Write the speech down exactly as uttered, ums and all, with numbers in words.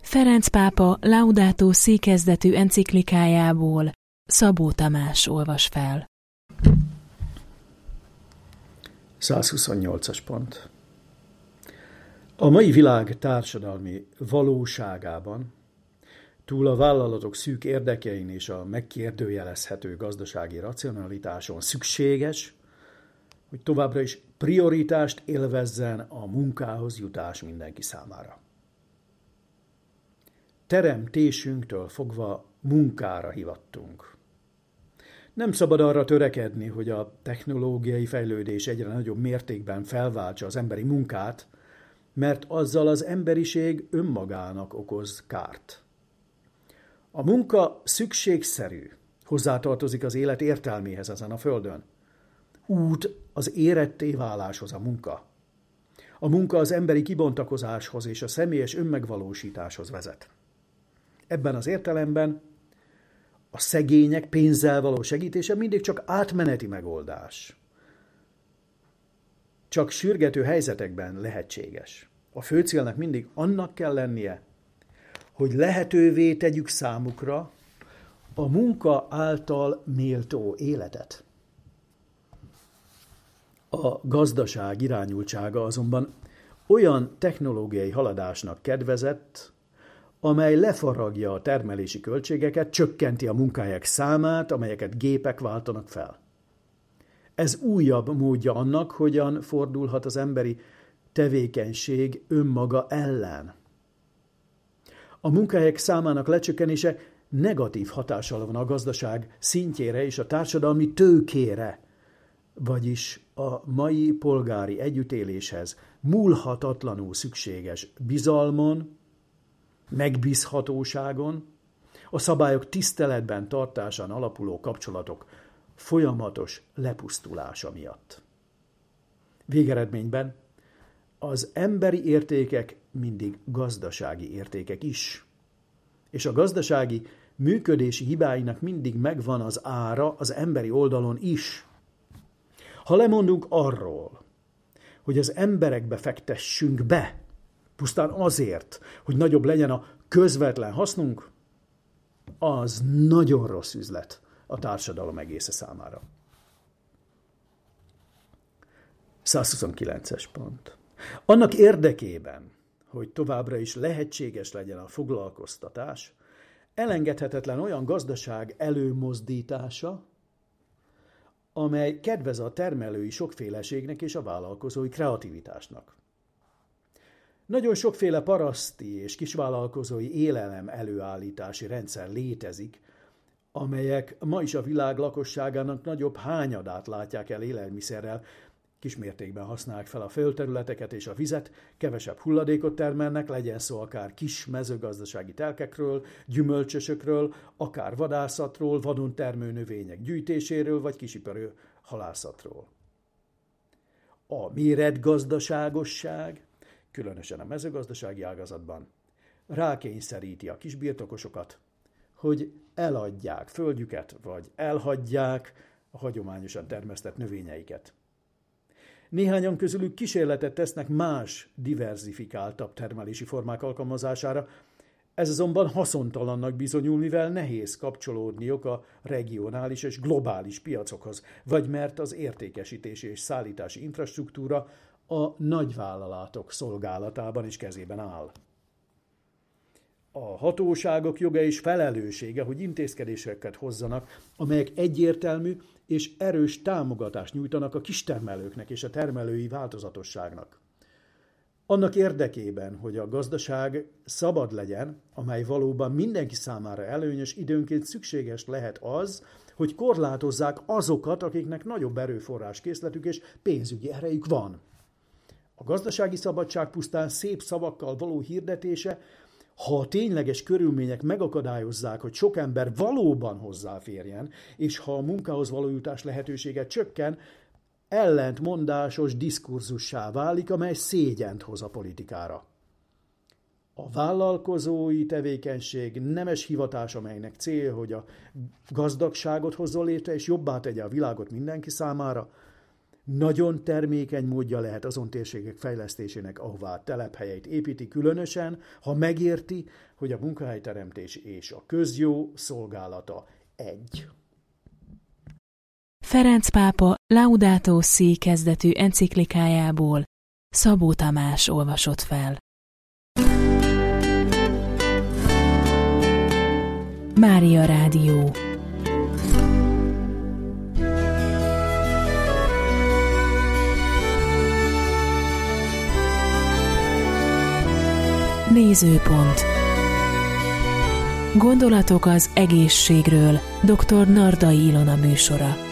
Ferenc pápa Laudato Si kezdetű enciklikájából Szabó Tamás olvas fel. százhuszonnyolcas pont. A mai világ társadalmi valóságában, túl a vállalatok szűk érdekein és a megkérdőjelezhető gazdasági racionalitáson szükséges, hogy továbbra is prioritást élvezzen a munkához jutás mindenki számára. Teremtésünktől fogva munkára hivattunk. Nem szabad arra törekedni, hogy a technológiai fejlődés egyre nagyobb mértékben felváltsa az emberi munkát, mert azzal az emberiség önmagának okoz kárt. A munka szükségszerű, hozzátartozik az élet értelméhez ezen a földön. Út az éretté váláshoz a munka. A munka az emberi kibontakozáshoz és a személyes önmegvalósításhoz vezet. Ebben az értelemben a szegények pénzzel való segítése mindig csak átmeneti megoldás. Csak sürgető helyzetekben lehetséges. A fő célnak mindig annak kell lennie, hogy lehetővé tegyük számukra a munka által méltó életet. A gazdaság irányultsága azonban olyan technológiai haladásnak kedvezett, amely lefaragja a termelési költségeket, csökkenti a munkahelyek számát, amelyeket gépek váltanak fel. Ez újabb módja annak, hogyan fordulhat az emberi tevékenység önmaga ellen. A munkahelyek számának lecsökkenése negatív hatással van a gazdaság szintjére és a társadalmi tőkére, vagyis a mai polgári együttéléshez múlhatatlanul szükséges bizalmon, megbízhatóságon, a szabályok tiszteletben tartásán alapuló kapcsolatok folyamatos lepusztulása miatt. Végeredményben az emberi értékek mindig gazdasági értékek is, és a gazdasági működési hibáinak mindig megvan az ára az emberi oldalon is. Ha lemondunk arról, hogy az emberekbe fektessünk be, pusztán azért, hogy nagyobb legyen a közvetlen hasznunk, az nagyon rossz üzlet a társadalom egésze számára. százhuszonkilences pont. Annak érdekében, hogy továbbra is lehetséges legyen a foglalkoztatás, elengedhetetlen olyan gazdaság előmozdítása, amely kedvez a termelői sokféleségnek és a vállalkozói kreativitásnak. Nagyon sokféle paraszti és kisvállalkozói élelem előállítási rendszer létezik, amelyek ma is a világ lakosságának nagyobb hányadát látják el élelmiszerrel, kismértékben használják fel a földterületeket és a vizet, kevesebb hulladékot termelnek, legyen szó akár kis mezőgazdasági telkekről, gyümölcsösökről, akár vadászatról, vadon termő növények gyűjtéséről, vagy kisiparő halászatról. A méretgazdaságosság, különösen a mezőgazdasági ágazatban, rákényszeríti a kisbirtokosokat, hogy eladják földjüket, vagy elhagyják a hagyományosan termesztett növényeiket. Néhányan közülük kísérletet tesznek más, diverzifikáltabb termelési formák alkalmazására, ez azonban haszontalannak bizonyul, mivel nehéz kapcsolódniuk a regionális és globális piacokhoz, vagy mert az értékesítési és szállítási infrastruktúra a nagyvállalatok szolgálatában és kezében áll. A hatóságok joga és felelőssége, hogy intézkedéseket hozzanak, amelyek egyértelmű és erős támogatást nyújtanak a kistermelőknek és a termelői változatosságnak. Annak érdekében, hogy a gazdaság szabad legyen, amely valóban mindenki számára előnyös, időnként szükséges lehet az, hogy korlátozzák azokat, akiknek nagyobb erőforráskészletük és pénzügyi erejük van. A gazdasági szabadság pusztán szép szavakkal való hirdetése, ha a tényleges körülmények megakadályozzák, hogy sok ember valóban hozzáférjen, és ha a munkához való jutás lehetősége csökken, ellentmondásos diskurzussá válik, amely szégyent hoz a politikára. A vállalkozói tevékenység nemes hivatás, amelynek célja, hogy a gazdagságot hozzon létre, és jobbá tegye a világot mindenki számára, nagyon termékeny módja lehet azon térségek fejlesztésének, ahová a telephelyeit építi, különösen, ha megérti, hogy a munkahelyteremtés és a közjó szolgálata egy. Ferenc pápa Laudato Si kezdetű enciklikájából Szabó Tamás olvasott fel. Mária Rádió. Nézőpont. Gondolatok az egészségről. doktor Nardai Ilona műsora.